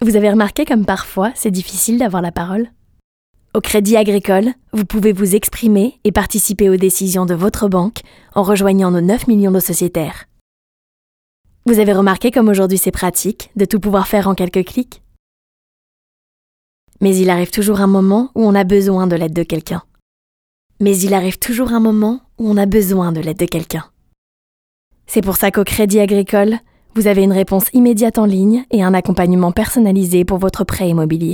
Vous avez remarqué comme parfois c'est difficile d'avoir la parole ? Au Crédit Agricole, vous pouvez vous exprimer et participer aux décisions de votre banque en rejoignant nos 9 millions de sociétaires. Vous avez remarqué comme aujourd'hui c'est pratique de tout pouvoir faire en quelques clics ? Mais il arrive toujours un moment où on a besoin de l'aide de quelqu'un. C'est pour ça qu'au Crédit Agricole, vous avez une réponse immédiate en ligne et un accompagnement personnalisé pour votre prêt immobilier.